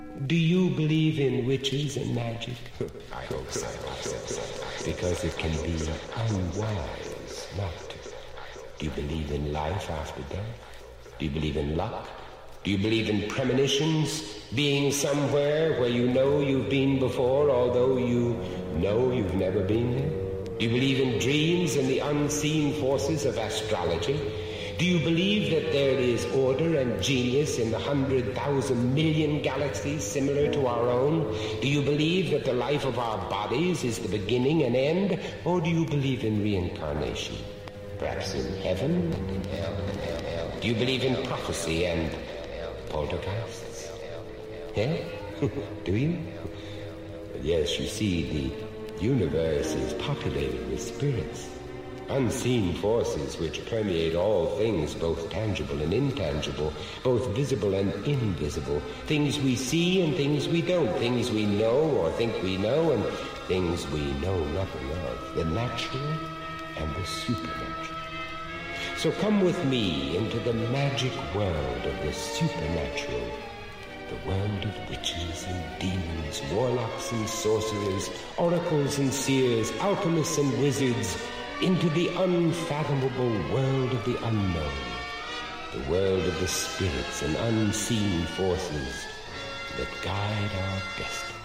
Do you believe in witches and magic? I hope so. Because it can be unwise not to. Do you believe in life after death? Do you believe in luck? Do you believe in premonitions? Being somewhere where you know you've been before, although you know you've never been there? Do you believe in dreams and the unseen forces of astrology? Do you believe that there is order and genius in the 100,000 million galaxies similar to our own? Do you believe that the life of our bodies is the beginning and end? Or do you believe in reincarnation? Perhaps in heaven and in hell? Do you believe in prophecy and poltergeists? Yeah? Do you? Yes, you see, the universe is populated with spirits, unseen forces which permeate all things, both tangible and intangible, both visible and invisible, things we see and things we don't, things we know or think we know and things we know nothing of, the natural and the supernatural. So come with me into the magic world of the supernatural, the world of witches and demons, warlocks and sorcerers, oracles and seers, alchemists and wizards, into the unfathomable world of the unknown, the world of the spirits and unseen forces that guide our destiny.